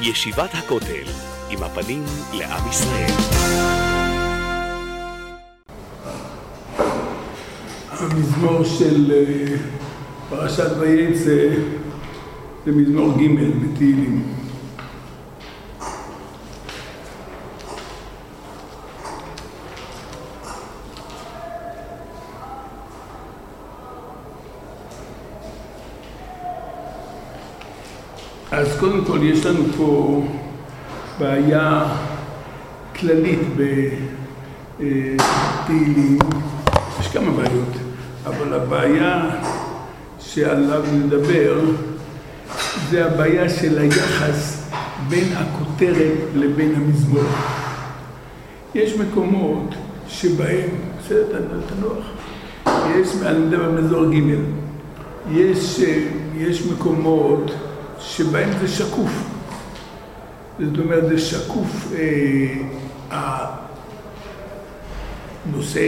ישיבת הכותל, עם הפנים לעם ישראל. המזמור של פרשת ויצא זה מזמור ג' בתהילים. אז קודם כל יש לנו פה בעיה כללית בתהילים, יש כמה בעיות, אבל הבעיה שעליו נדבר זה הבעיה של היחס בין הכותרת לבין המזמור. יש מקומות שבהם, בסדר, תנוח, אני מדבר במזמור ג', יש מקומות שבהם זה שקוף. זאת אומרת, זה שקוף הנושא,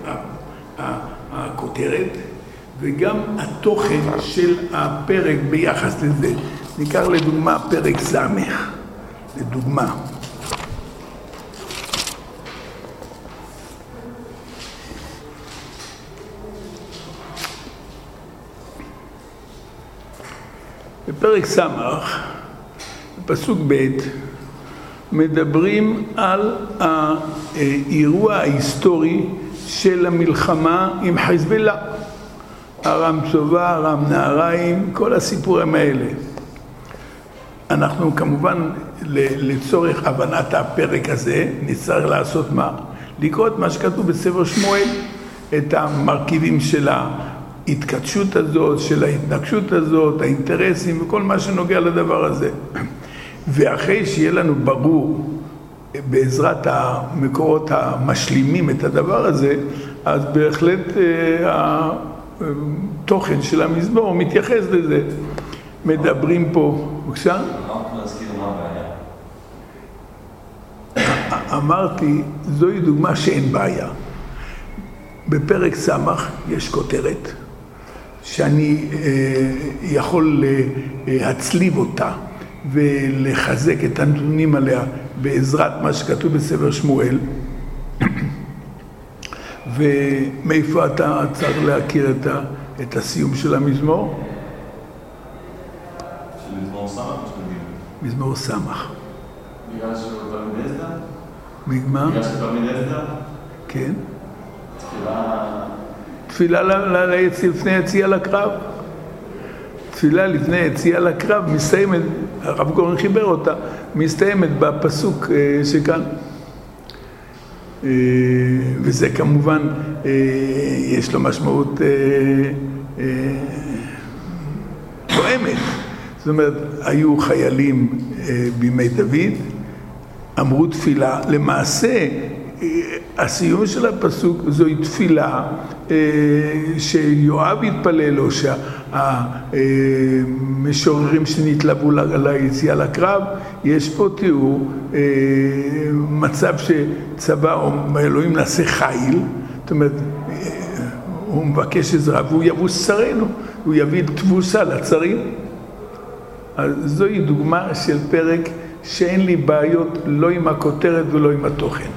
הכותרת, וגם התוכן של הפרק ביחס לזה. ניקח לדוגמה פרק סמך, לדוגמה. בפרק סמך, בפסוק ב', מדברים על האירוע ההיסטורי של המלחמה עם חיזבאללה. ארם צובא, ארם נהריים, כל הסיפורים האלה. אנחנו כמובן לצורך הבנת הפרק הזה נצטרך לעשות מה? לקרוא את מה שכתוב בספר שמואל, את המרכיבים של ההתקדשות הזאת, של ההתנגשות הזאת, האינטרסים וכל מה שנוגע לדבר הזה. ואחרי שיהיה לנו ברור בעזרת המקורות המשלימים את הדבר הזה, אז בהחלט התוכן של המזמור מתייחס לזה. מדברים פה, בבקשה? אמרתי, זוהי דוגמה שאין בעיה. בפרק סמך יש כותרת שאני יכול להצליב אותה ולחזק את הנתונים עליה בעזרת מה שכתוב בספר שמואל. ומאיפה אתה צריך להכיר את הסיום של המזמור? של מזמור סמך? מזמור סמך. בגלל שהוא תלמיד עזרא? מה? בגלל שהוא תלמיד עזרא? כן. תפילה... לפני יציאה לקרב. תפילה לפני יציאה לקרב מסתיימת, הרב גורן חיבר אותה, מסתיימת בפסוק שכאן. וזה כמובן יש לו משמעות תואמת. זאת אומרת, היו חיילים בימי דוד, אמרו תפילה, למעשה הסיום של הפסוק זוהי תפילה שיואב התפלל, או שהמשוררים שנתלוו ליציאה לקרב, יש פה תיאור מצב שצבא או אלוהים נעשה חיל, זאת אומרת, הוא מבקש עזרה והוא יבוס צרינו, הוא יביא תבוסה לצרים. אז זוהי דוגמה של פרק שאין לי בעיות לא עם הכותרת ולא עם התוכן.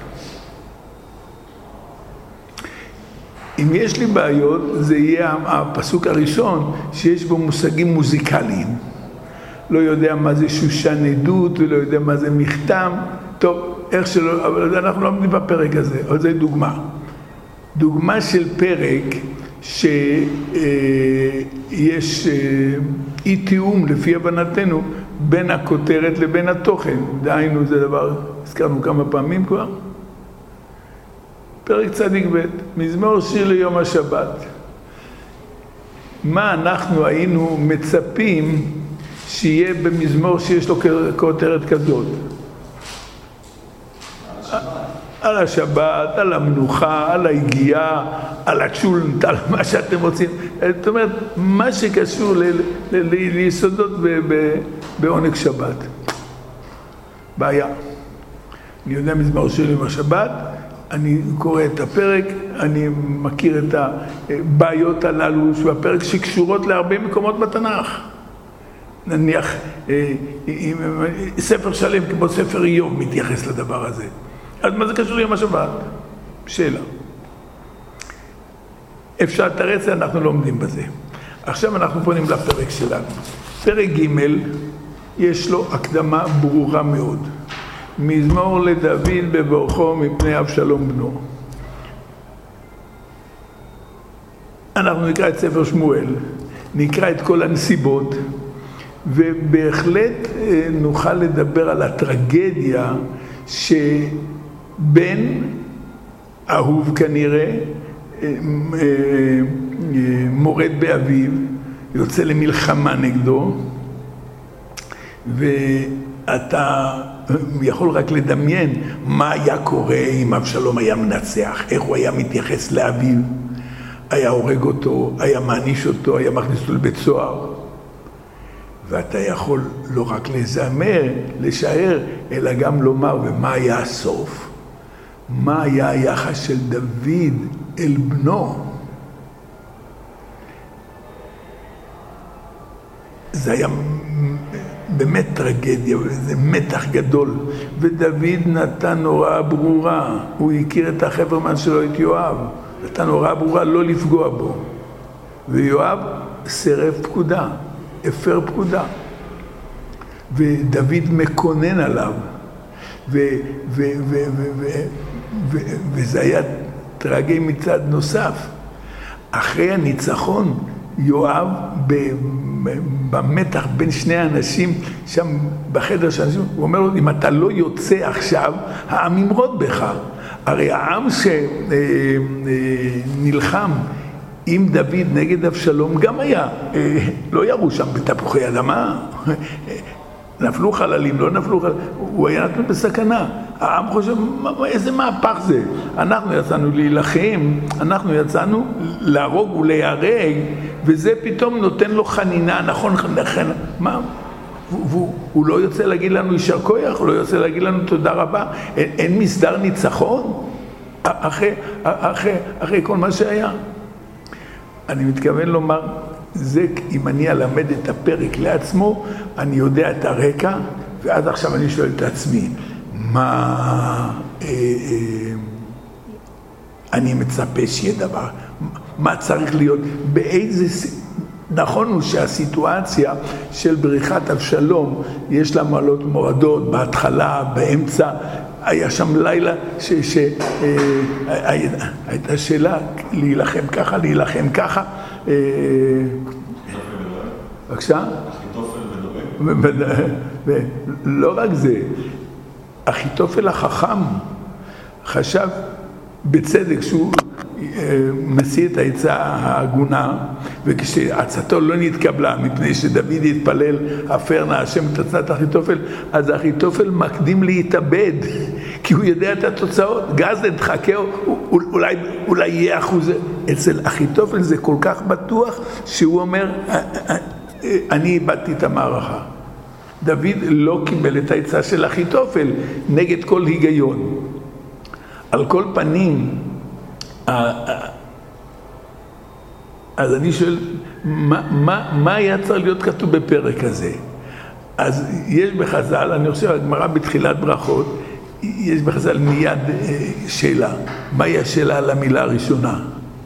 אם יש לי בעיות, זה יהיה הפסוק הראשון שיש בו מושגים מוזיקליים. לא יודע מה זה שושן עדות ולא יודע מה זה מכתם. טוב, איך שלא, אבל אנחנו לא עומדים בפרק הזה, אבל זה דוגמה. דוגמה של פרק שיש אי תיאום לפי הבנתנו בין הכותרת לבין התוכן. דהיינו, זה דבר, הזכרנו כמה פעמים כבר. פרק צדיק ב', מזמור שיר ליום השבת. מה אנחנו היינו מצפים שיהיה במזמור שיש לו כותרת כזאת? על השבת, על המנוחה, על היגיעה, על הצ'ולנט, על מה שאתם רוצים. זאת אומרת, מה שקשור ליסודות בעונג שבת. בעיה. אני יודע מזמור שיר ליום השבת, אני קורא את הפרק, אני מכיר את הבעיות הללו שבפרק שקשורות להרבה מקומות בתנ"ך. נניח, ספר שלם כמו ספר איוב מתייחס לדבר הזה. אז מה זה קשור ליום השבת? שאלה. אפשר לתרץ, אנחנו לומדים בזה. עכשיו אנחנו פונים לפרק שלנו. פרק ג' יש לו הקדמה ברורה מאוד. מזמור לדוד בברכו מפני אבשלום בנו. אנחנו נקרא את ספר שמואל, נקרא את כל הנסיבות, ובהחלט נוכל לדבר על הטרגדיה שבן אהוב כנראה מורד באביו, יוצא למלחמה נגדו, ואתה יכול רק לדמיין מה היה קורה אם אבשלום היה מנצח, איך הוא היה מתייחס לאביו, היה הורג אותו, היה מעניש אותו, היה מכניס אותו לבית סוהר. ואתה יכול לא רק לזמר, לשער, אלא גם לומר, ומה היה הסוף? מה היה היחס של דוד אל בנו? זה היה באמת טרגדיה, וזה מתח גדול. ודוד נתן הוראה ברורה, הוא הכיר את החברמן שלו, את יואב. נתן הוראה ברורה לא לפגוע בו. ויואב סירב פקודה, הפר פקודה. ודוד מקונן עליו. וזה היה טרגי מצד נוסף. אחרי הניצחון, יואב במתח בין שני אנשים, שם בחדר של אנשים, הוא אומר לו, אם אתה לא יוצא עכשיו, העם ימרוד בך. הרי העם שנלחם עם דוד נגד אבשלום גם היה, לא ירו שם בתפוחי אדמה, נפלו חללים, לא נפלו חללים, הוא היה נתון בסכנה. העם חושב, איזה מהפך זה? אנחנו יצאנו להילחם, אנחנו יצאנו להרוג ולהיהרג, וזה פתאום נותן לו חנינה, נכון, מה? הוא לא יוצא להגיד לנו יישר כוח, הוא לא יוצא להגיד לנו תודה רבה, אין מסדר ניצחון אחרי כל מה שהיה. אני מתכוון לומר, זה אם אני אלמד את הפרק לעצמו, אני יודע את הרקע, ואז עכשיו אני שואל את עצמי, מה אני מצפה שיהיה דבר, מה צריך להיות, באיזה, נכון הוא שהסיטואציה של בריחת אבשלום, יש לה מעלות מורדות, בהתחלה, באמצע, היה שם לילה הייתה שאלה, להילחם ככה, להילחם ככה, בבקשה? אחיתופל ודואג? לא רק זה, אחיתופל החכם חשב בצדק שהוא משיא את העצה ההגונה, וכשעצתו לא נתקבלה מפני שדוד התפלל הפר נא השם את עצת אחיתופל, אז אחיתופל מקדים להתאבד כי הוא יודע את התוצאות. גז תחכהו, אולי יהיה אחוז. אצל אחיתופל זה כל כך בטוח שהוא אומר, אני איבדתי את המערכה. דוד לא קיבל את העצה של אחיתופל נגד כל היגיון. על כל פנים, אז אני שואל, מה היה צריך להיות כתוב בפרק הזה? אז יש בחז"ל, אני חושב, הגמרא בתחילת ברכות, יש בחז"ל מיד שאלה. מהי השאלה על המילה הראשונה?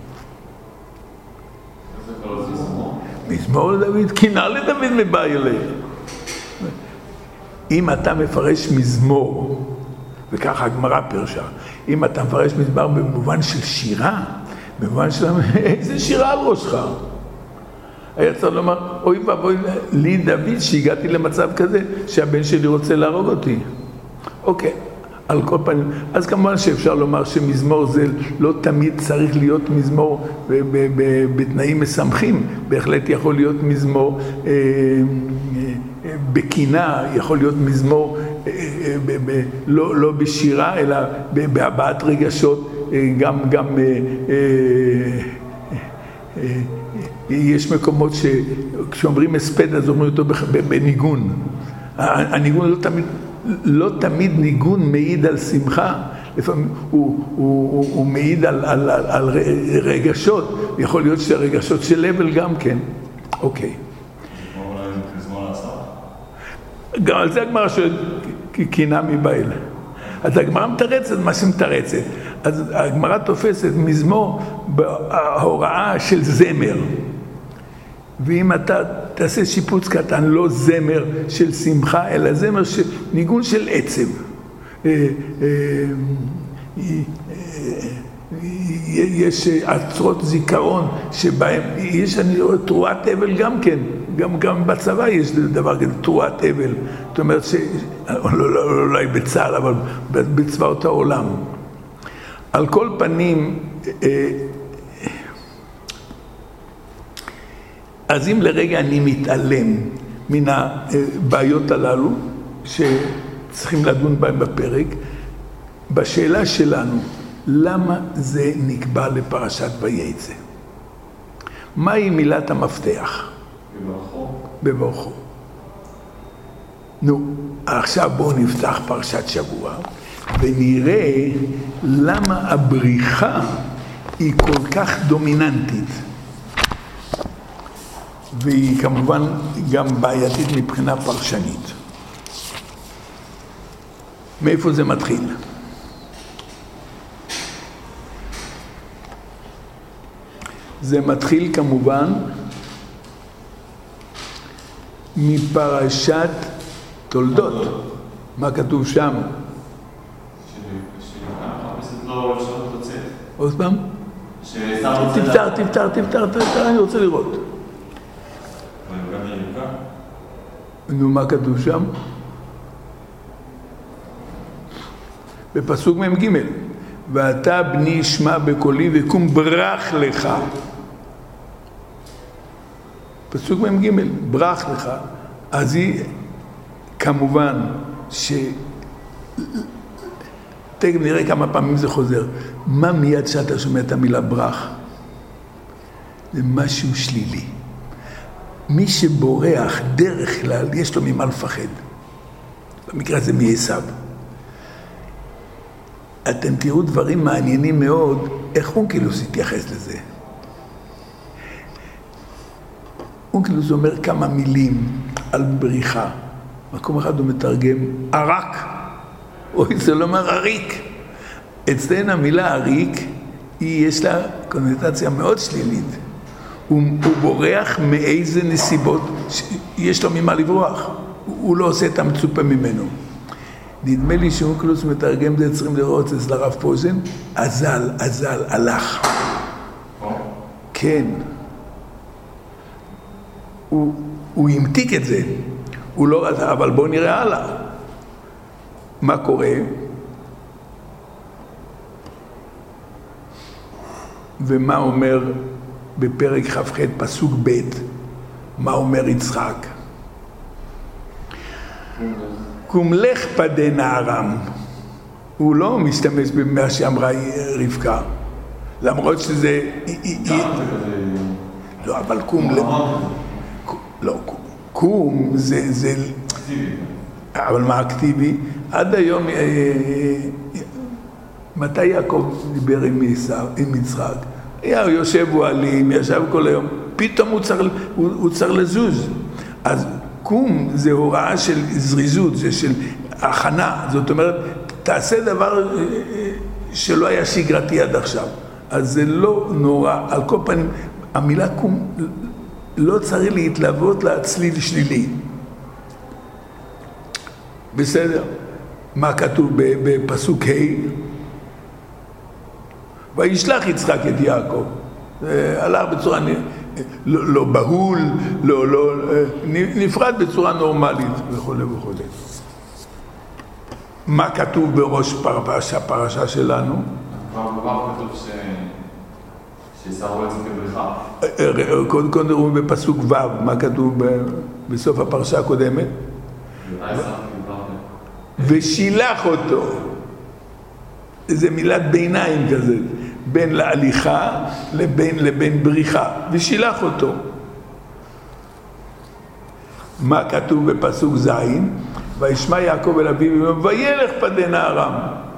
מזמור לדוד, כינר לדוד מבעלה. אם אתה מפרש מזמור, וככה הגמרא פרשה, אם אתה מפרש מזמור במובן של שירה, במובן של איזה שירה על ראשך? היה צריך לומר, אוי ואבוי לי דוד שהגעתי למצב כזה שהבן שלי רוצה להרוג אותי. אוקיי, על כל פנים, אז כמובן שאפשר לומר שמזמור זה לא תמיד צריך להיות מזמור בתנאים משמחים, בהחלט יכול להיות מזמור בקינה, יכול להיות מזמור לא בשירה אלא בהבעת רגשות, גם יש מקומות שכשאומרים הספד אז אומרים אותו בניגון. הניגון לא תמיד ניגון מעיד על שמחה, לפעמים הוא מעיד על רגשות, יכול להיות שזה רגשות של לבל גם כן. אוקיי. אולי מזמור לעשות? גם על זה הגמרא שואלת, כי נמי באל. אז הגמרא מתרצת מה שמתרצת. אז הגמרא תופסת מזמור בהוראה של זמר. ואם אתה תעשה שיפוץ קטן, לא זמר של שמחה, אלא זמר של ניגון של עצב. יש עצרות זיכרון שבהם, יש, אני רואה, תרועת אבל גם כן, גם בצבא יש דבר כזה, תרועת אבל. זאת אומרת אולי בצה"ל, אבל בצבאות העולם. על כל פנים, אז אם לרגע אני מתעלם מן הבעיות הללו, שצריכים לדון בהן בפרק, בשאלה שלנו, למה זה נקבע לפרשת ויצא? מהי מילת המפתח? בברכו. נו, עכשיו בואו נפתח פרשת שבוע, ונראה למה הבריחה היא כל כך דומיננטית. והיא כמובן גם בעייתית מבחינה פרשנית. מאיפה זה מתחיל? זה מתחיל כמובן מפרשת תולדות. מה כתוב שם? עוד פעם? תפתר, אני רוצה לראות. נו, מה כתוב שם? בפסוק מ"ג, ואתה בני שמע בקולי וקום ברח לך. פסוק מ"ג, ברח לך. אז היא כמובן תכף נראה כמה פעמים זה חוזר. מה מיד שאתה שומע את המילה ברח? זה משהו שלילי. מי שבורח דרך כלל יש לו ממה לפחד. במקרה הזה מעשיו. אתם תראו דברים מעניינים מאוד, איך אונקלוס התייחס לזה. אונקלוס אומר כמה מילים על בריחה. מקום אחד הוא מתרגם ערק, או זה לא אומר עריק. אצלנו המילה עריק, יש לה קונוטציה מאוד שלילית. הוא בורח מאיזה נסיבות יש לו ממה לברוח. הוא לא עושה את המצופה ממנו. נדמה לי שאונקלוס מתרגם זה, צריכים לראות אצל הרב פוזן, אזל, הלך. כן. הוא המתיק את זה. הוא לא רצה, אבל בואו נראה הלאה. מה קורה? ומה אומר בפרק כ"ח פסוק ב', מה אומר יצחק? קום לך פדה ארם. הוא לא משתמש במה שאמרה רבקה, למרות שזה לא, אבל קום לא, קום זה אבל מה אקטיבי? עד היום מתי יעקב דיבר עם יצחק? היה יושב אוהלים, ישב כל היום, פתאום הוא צריך לזוז. אז קום זה הוראה של זריזות, זה של הכנה. זאת אומרת, תעשה דבר שלא היה שגרתי עד עכשיו. אז זה לא נורא. על כל פנים, המילה קום לא צריך להתלוות לצליל שלילי. בסדר. מה כתוב בפסוק ה'? וישלח יצחק את יעקב. הלך בצורה לא בהול, נפרד בצורה נורמלית וכו' וכו'. מה כתוב בראש הפרשה שלנו? כבר כתוב שישארו את זה כבריחה. קודם נראו בפסוק ו', מה כתוב בסוף הפרשה הקודמת? ושילח אותו. זה מילת ביניים כזה, בין להליכה לבין בריחה, ושילח אותו. מה כתוב בפסוק ז'? וישמע יעקב אל אביו וילך פדה ארם.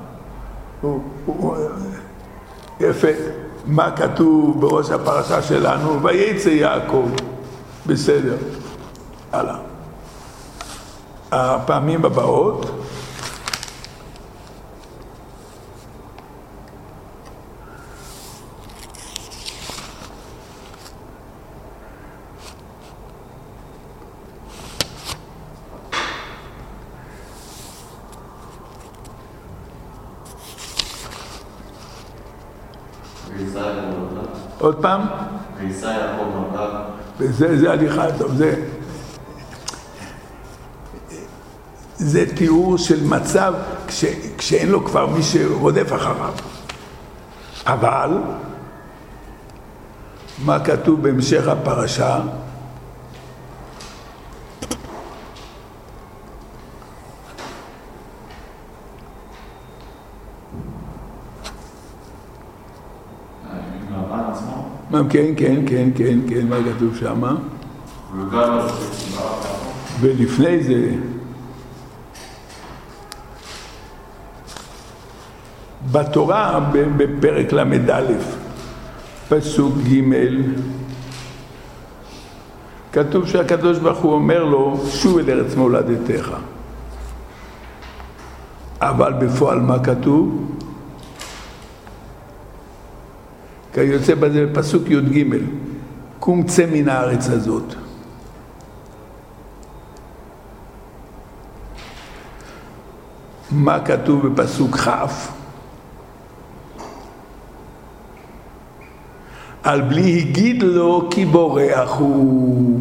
יפה. מה כתוב בראש הפרשה שלנו? ויצא יעקב. בסדר. הלאה. הפעמים הבאות. עוד פעם? וישא יעקב נולד. זה הליכה טוב, זה תיאור של מצב כשאין לו כבר מי שרודף אחריו. אבל מה כתוב בהמשך הפרשה? כן, מה כתוב שמה? ולפני זה בתורה בפרק למד פסוק ג' כתוב שהקדוש ברוך הוא אומר לו שוב אל ארץ מולדתך, אבל בפועל מה כתוב? כיוצא בזה בפסוק י"ג, קום צא מן הארץ הזאת. מה כתוב בפסוק כ'? על בלי הגיד לו כי בורח הוא.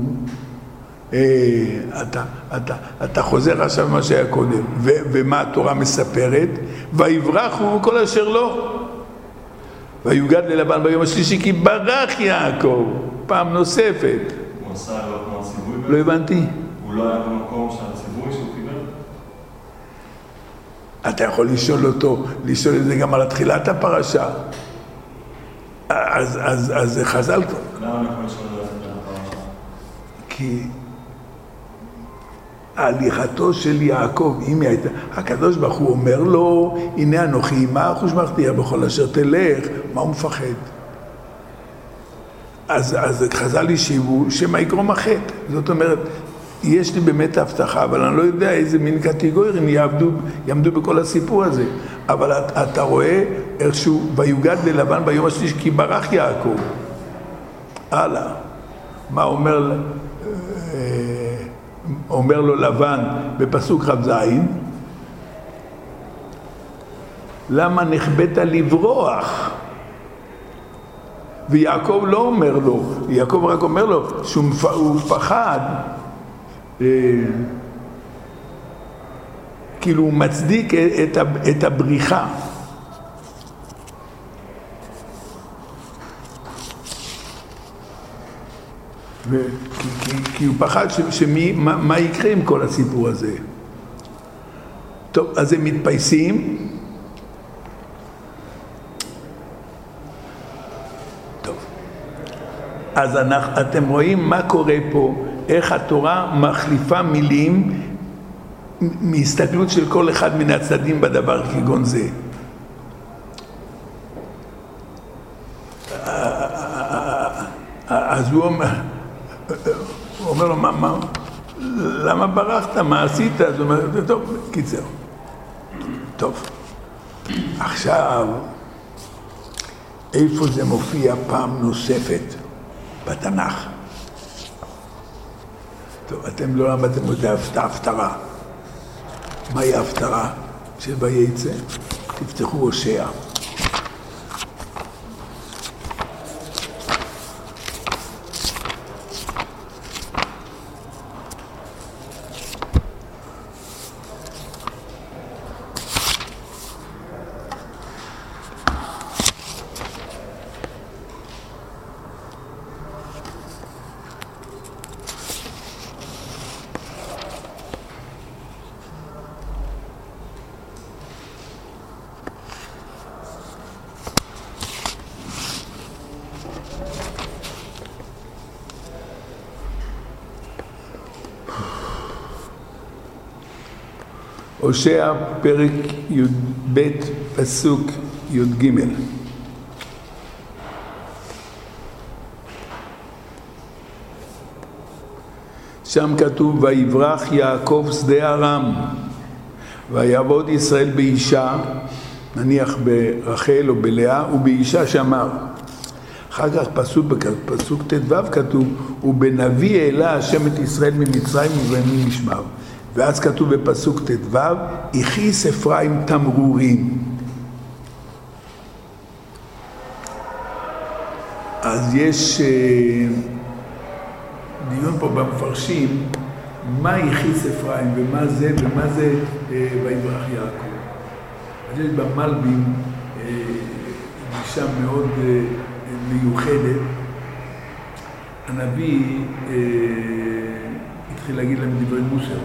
אתה חוזר עכשיו מה שהיה קודם, ומה התורה מספרת? ויברחו כל אשר לא. ויוגד ללבן ביום השלישי כי ברח יעקב פעם נוספת. הוא עשה לו כמו הציווי? לא הבנתי. הוא לא היה במקום של הציווי שהוא קיבל? אתה יכול לשאול את זה גם על תחילת הפרשה. אז זה חז"ל. למה אני יכול לשאול את זה על הפרשה? כי הליכתו של יעקב, אם היא הייתה, הקדוש ברוך הוא אומר לו, הנה אנוכי עמך ושמרתיך בכל אשר תלך, מה הוא מפחד? אז חז"ל השיבו שמה יגרום החטא. זאת אומרת, יש לי באמת הבטחה, אבל אני לא יודע איזה מין קטגוריים יעמדו בכל הסיפור הזה. אבל אתה רואה איכשהו, ויוגד ללבן ביום השלישי כי ברח יעקב. הלאה. מה אומר לו לבן בפסוק כ"ז, למה נחבאת לברוח? ויעקב לא אומר לו, יעקב רק אומר לו שהוא פחד, כאילו הוא מצדיק את הבריחה. כי הוא פחד מה יקרה עם כל הסיפור הזה. טוב, אז הם מתפייסים. טוב. אז אתם רואים מה קורה פה, איך התורה מחליפה מילים מהסתכלות של כל אחד מן הצדדים בדבר כגון זה. אז הוא אומר לו, למה ברחת? מה עשית? אז הוא אומר, טוב, קיצר. טוב. עכשיו, איפה זה מופיע פעם נוספת? בתנ"ך. טוב, אתם לא למדתם את ההפטרה. מהי ההפטרה של וייצא? תפתחו הושע. הושע פרק י"ב פסוק י"ג. שם כתוב, ויברח יעקב שדה ארם, ויעבוד ישראל באישה, נניח ברחל או בלאה, ובאישה שמר. אחר כך פסוק ט"ו כתוב, ובנביא העלה השם את ישראל ממצרים ובימים משמר. ואז כתוב בפסוק ט"ו, הכיס אפרים תמרורים. אז יש דיון פה במפרשים, מה הכיס אפרים ומה זה ויברח יעקב. אז יש במלבים גישה מאוד מיוחדת. הנביא התחיל להגיד להם דברי מוסר.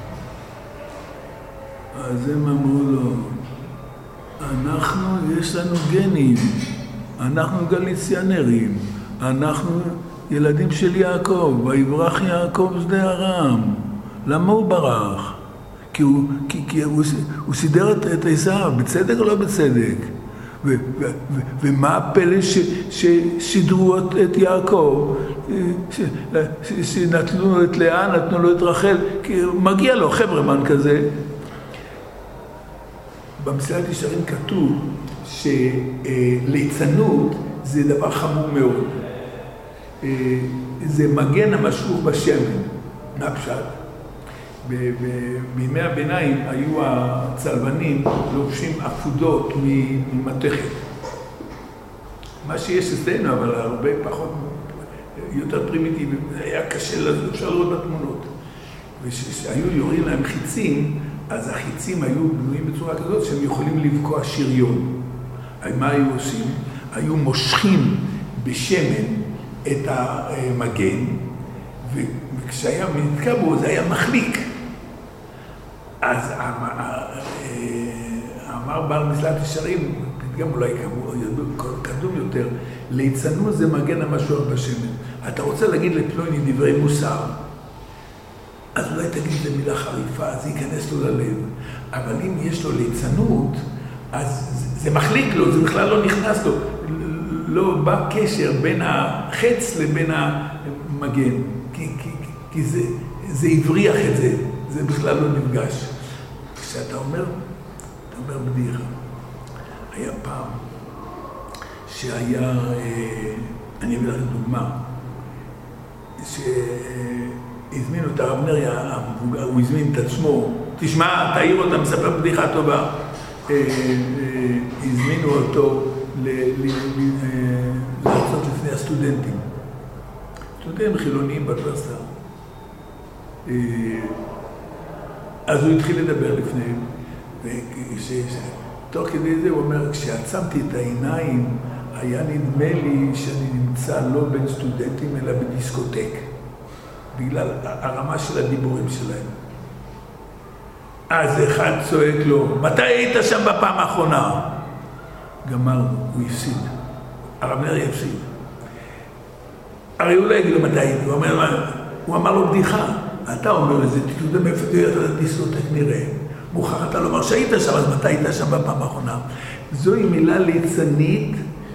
אז הם אמרו לו, יש לנו גנים, אנחנו גליציונרים, אנחנו ילדים של יעקב, ויברח יעקב שדה ארם. למה הוא ברח? כי הוא סידר את עשיו, בצדק או לא בצדק? ומה הפלא ששידרו את יעקב, שנתנו את לאה, נתנו לו את רחל, כי מגיע לו חברמן כזה. במסילת ישרים כתוב שליצנות זה דבר חמור מאוד. זה מגן המשוך בשמן, נפשט. בימי הביניים היו הצלבנים לובשים אפודות ממתכת. מה שיש אצלנו, אבל הרבה פחות, יותר פרימיטיבי, היה קשה, אפשר לראות בתמונות. וכשהיו יורים להם חיצים, אז החיצים היו בנויים בצורה כזאת שהם יכולים לבקוע שריון. מה היו עושים? היו מושכים בשמן את המגן, וכשהיה נתקע בו זה היה מחליק. אז אמר בעל מסילת ישרים, גם אולי קדום יותר, ליצנות זה מגן המשוח בשמן. אתה רוצה להגיד לפלוני דברי מוסר, אז אולי תגיד את המילה חריפה, זה ייכנס לו ללב. אבל אם יש לו ליצנות, אז זה מחליק לו, זה בכלל לא נכנס לו. לא בא קשר בין החץ לבין המגן, כי זה הבריח את זה, זה בכלל לא נפגש. כשאתה אומר בדיחה, היה פעם שהיה, אני אביא לך דוגמה, שהזמינו את הרב נריה המבוגר, הוא הזמין את עצמו, תשמע, תעיר אותה, מספר בדיחה טובה, הזמינו אותו להרצות לפני הסטודנטים. סטודנטים חילוניים באוניברסיטה. אז הוא התחיל לדבר לפניהם, ותוך כדי זה הוא אומר, כשעצמתי את העיניים, היה נדמה לי שאני נמצא לא בין סטודנטים, אלא בדיסקוטק, בגלל הרמה של הדיבורים שלהם. אז אחד צועק לו, מתי היית שם בפעם האחרונה? גמרנו, הוא הפסיד. הרב נריה הפסיד. הרי הוא לא יגיד לו מתי הייתי, הוא אמר לו בדיחה. אתה אומר לזה, תקלודם מאיפה תהיה, אתה דיסקוטק נראה. מוכר אתה לומר שהיית שם, אז מתי היית שם בפעם האחרונה? זוהי מילה ליצנית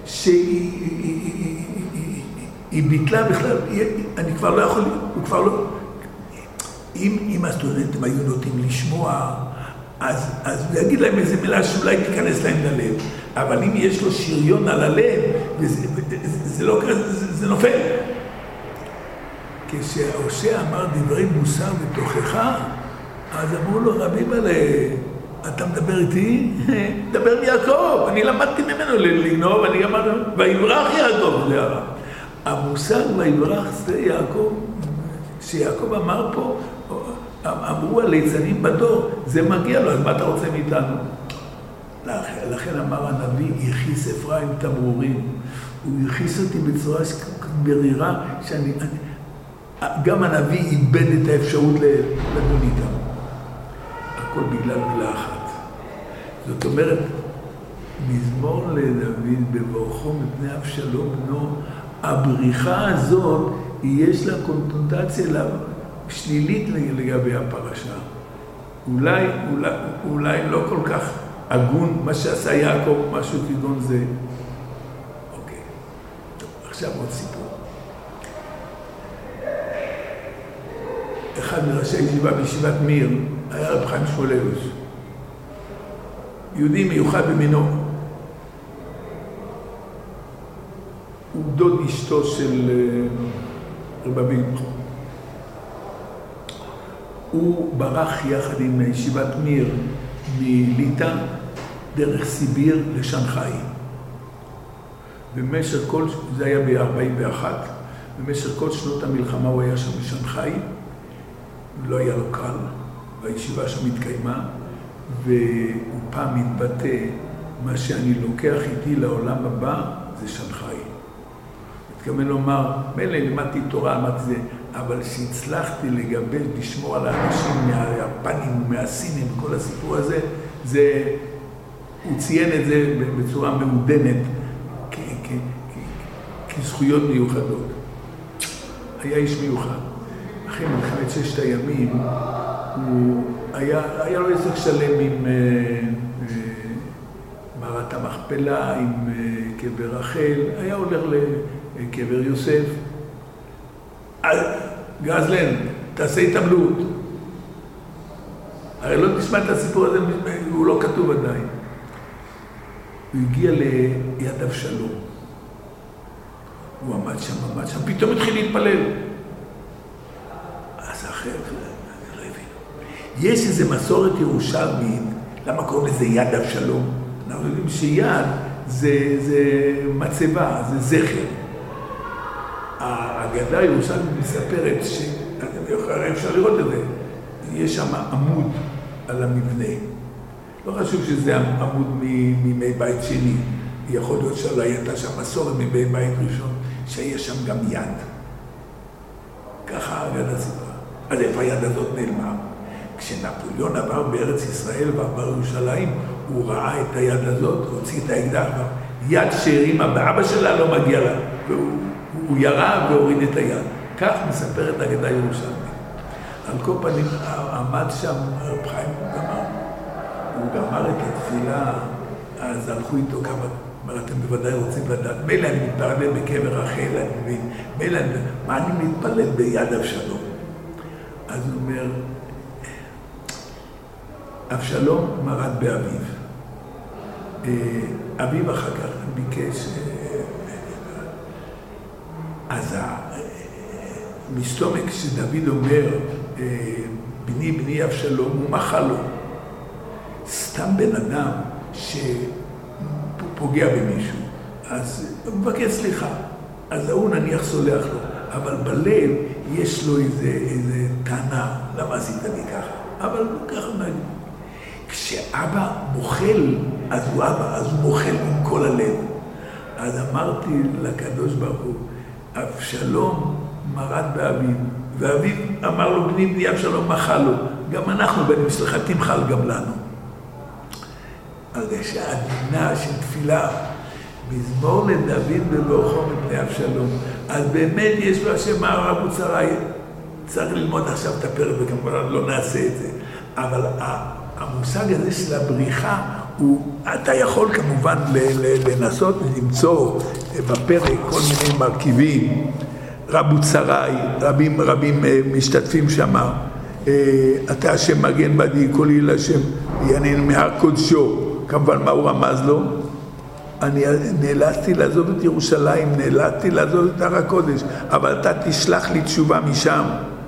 שהיא ביטלה בכלל, אני כבר לא יכול, הוא כבר לא... אם הסטודנטים היו נוטים לשמוע, אז הוא יגיד להם איזו מילה שאולי תיכנס להם ללב. אבל אם יש לו שריון על הלב, זה לא כזה, זה נופל. כשההושע אמר דברי מוסר בתוכחה, אז אמרו לו, רבי מלא, אתה מדבר איתי? דבר מיעקב, אני למדתי ממנו לגנוב, אני אמרתי, ויברח יעקב, זה הרע. המושג ויברח זה יעקב, שיעקב אמר פה, אמרו הליצנים בדור, זה מגיע לו, אז מה אתה רוצה מאיתנו? לכן אמר הנביא, הכיס אפרים תמרורים. הוא הכיס אותי בצורה ברירה, גם הנביא איבד את האפשרות לדון איתם. הכל בגלל מילה אחת. זאת אומרת, מזמור לדוד בברכו מפני אבשלום בנו, הבריחה הזאת, יש לה קונוטציה שלילית לגבי הפרשה. אולי לא כל כך הגון, מה שעשה יעקב, משהו כגון זה. אוקיי. טוב, עכשיו עוד סיפור. מראשי הישיבה בישיבת מיר היה רב חיים שמואלביץ. יהודי מיוחד במינו. הוא דוד אשתו של רב אביב. הוא ברח יחד עם ישיבת מיר מליטא דרך סיביר לשנגחאי. במשך כל, זה היה ב-41, במשך כל שנות המלחמה הוא היה שם בשנגחאי, לא היה לו קל, והישיבה שם התקיימה, והוא פעם מתבטא, מה שאני לוקח איתי לעולם הבא זה שנגחאי. התכוון לומר, מילא למדתי תורה, למדתי זה, אבל שהצלחתי לגבש, לשמור על האנשים מהיפנים, מהסינים, וכל הסיפור הזה, זה, הוא ציין את זה בצורה מעודנת, כזכויות מיוחדות. היה איש מיוחד. אחרי מלחמת ששת הימים, היה לו עסק שלם עם מערת המכפלה, עם קבר רחל, היה הולך לקבר יוסף. גזלן, תעשה התעמלות. הרי לא תשמע את הסיפור הזה, הוא לא כתוב עדיין. הוא הגיע ליד אבשלום. הוא עמד שם, פתאום התחיל להתפלל. אז אחרי, אני לא הבין. יש איזו מסורת ירושלמית, למה קוראים לזה יד אבשלום? אנחנו יודעים שיד זה מצבה, זה זכר. האגדה הירושלמית מספרת אפשר לראות את זה, יש שם עמוד על המבנה. לא חשוב שזה עמוד מימי בית שני, יכול להיות שאולי הייתה שם מסורת מימי בית ראשון, שיש שם גם יד. ככה האגדה סיפרה. אז איפה היד הזאת נעלמה? כשנפוליאון עבר בארץ ישראל ועבר ירושלים, הוא ראה את היד הזאת, הוציא את האקדח, יד שהרימה באבא שלה לא מגיע לה, והוא ירה והוריד את היד. כך מספרת האגדה ירושלמית. על כל פנים עמד שם רב חיים גמר. הוא גמר את התפילה, אז הלכו איתו כמה, אומר, אתם בוודאי רוצים לדעת, מילא אני מתפלל בקבר רחל, אני מבין, מילא, מה אני מתפלל ביד אבשלום? אז הוא אומר, אבשלום מרד באביו. אביו אחר כך ביקש, אז מסתומק שדוד אומר, בני בני אבשלום, הוא מחה לו. סתם בן אדם שפוגע במישהו, אז הוא מבקש סליחה. אז הוא נניח סולח לו, אבל בלב יש לו איזה טענה, למה עשית לי ככה? אבל ככה נגיד. כשאבא מוכל, אז הוא אבא, אז הוא מוכל עם כל הלב. אז אמרתי לקדוש ברוך הוא, אבשלום מרד באביו, ואביו אמר לו, בני בני אבשלום מחה לו, גם אנחנו בנים שלך, תמחל גם לנו. הרגשה עדינה של תפילה, מזמור לדוד בברכו מפני אבשלום. אז באמת יש לו השם הרב וצרי, צריך ללמוד עכשיו את הפרק, וכמובן לא נעשה את זה. אבל המושג הזה של הבריחה, אתה יכול כמובן לנסות למצוא בפרק כל מיני מרכיבים, רב וצרי, רבים משתתפים שם, אתה השם מגן בדי, כל איל השם ינן מהר קודשו, כמובן מה הוא רמז לו? אני נאלצתי לעזוב את ירושלים, נאלצתי לעזוב את הר הקודש, אבל אתה תשלח לי תשובה משם.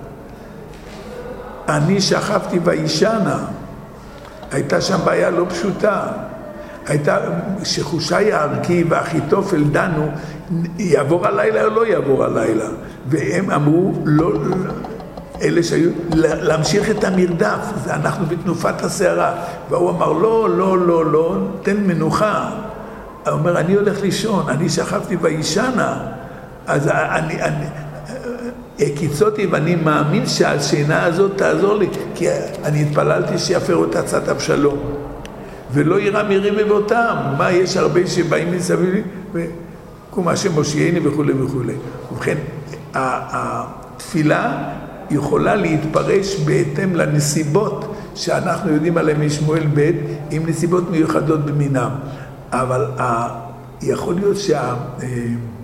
אני שכבתי וישנה, הייתה שם בעיה לא פשוטה, הייתה שחושי הערכי ואחיתופל דנו, יעבור הלילה או לא יעבור הלילה, והם אמרו, לא, אלה שהיו, להמשיך את המרדף, זה אנחנו בתנופת הסערה, והוא אמר, לא, תן מנוחה. הוא אומר, אני הולך לישון, אני שכבתי וישנה, אז קיצותי ואני מאמין שהשינה הזאת תעזור לי, כי אני התפללתי שיפרו את עצת אבשלום, ולא יראה מירים מבותם, מה יש הרבה שבאים מסביב, וקום השם מושיעני וכו' וכו'. ובכן, התפילה יכולה להתפרש בהתאם לנסיבות שאנחנו יודעים עליהם משמואל ב' עם נסיבות מיוחדות במינם. אבל יכול להיות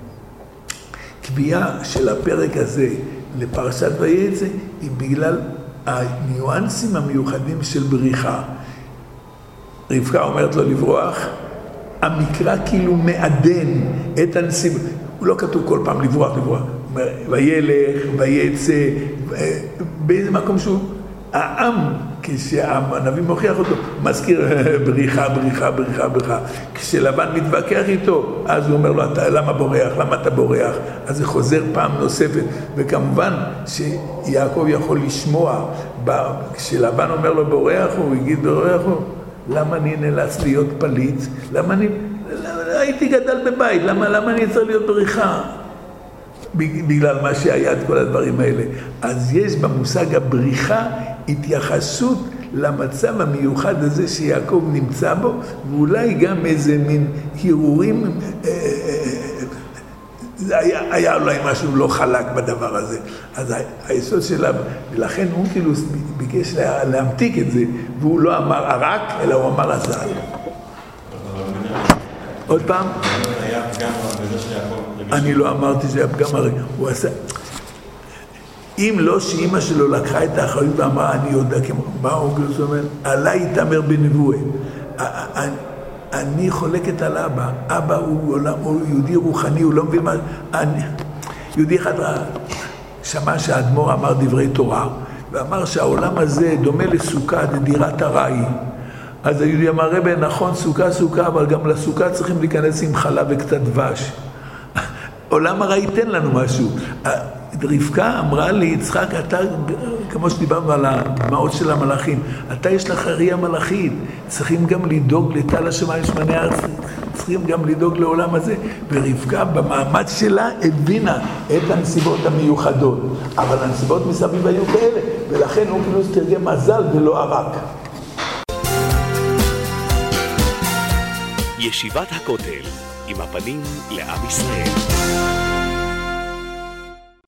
שהקביעה של הפרק הזה לפרשת ויצא היא בגלל הניואנסים המיוחדים של בריחה. רבקה אומרת לו לברוח, המקרא כאילו מעדן את הנסיבות. הוא לא כתוב כל פעם לברוח. וילך, ויצא, באיזה מקום שהוא, העם, כשהנביא מוכיח אותו, מזכיר בריחה. כשלבן מתווכח איתו, אז הוא אומר לו, למה בורח? למה אתה בורח? אז זה חוזר פעם נוספת, וכמובן שיעקב יכול לשמוע, כשלבן אומר לו בורח, הוא יגיד בורח, למה אני נאלץ להיות פליט? למה הייתי גדל בבית, למה אני צריך להיות בריחה? בגלל מה שהיה את כל הדברים האלה. אז יש במושג הבריחה התייחסות למצב המיוחד הזה שיעקב נמצא בו, ואולי גם איזה מין הרהורים, היה אולי משהו לא חלק בדבר הזה. אז היסוד שלה, ולכן הוא כאילו ביקש להמתיק את זה, והוא לא אמר ערק, אלא הוא אמר הזל. עוד פעם? היה פגם בזה שיעקב... אני לא אמרתי שהיה פגם, הרי הוא עשה... אם לא שאימא שלו לקחה את האחריות ואמרה, אני יודע, מה הוא אומר? עליי יתאמר בנבואה. אני חולקת על אבא. אבא הוא יהודי רוחני, הוא לא מבין מה... יהודי אחד שמע שהאדמו"ר אמר דברי תורה, ואמר שהעולם הזה דומה לסוכה, לדירת ארעי. אז היהודי אמר, רבי, נכון, סוכה, אבל גם לסוכה צריכים להיכנס עם חלב וקצת דבש. עולם הרי ייתן לנו משהו. רבקה אמרה לי, יצחק, אתה, כמו שדיברנו על הדמעות של המלאכים, אתה יש לך ראייה מלאכית, צריכים גם לדאוג לטל השמיים שמני הארץ, צריכים גם לדאוג לעולם הזה. ורבקה במאמץ שלה הבינה את הנסיבות המיוחדות, אבל הנסיבות מסביב היו כאלה, ולכן הוא כאילו תרגם מזל ולא ערק. ישיבת הכותל, עם הפנים לעם ישראל.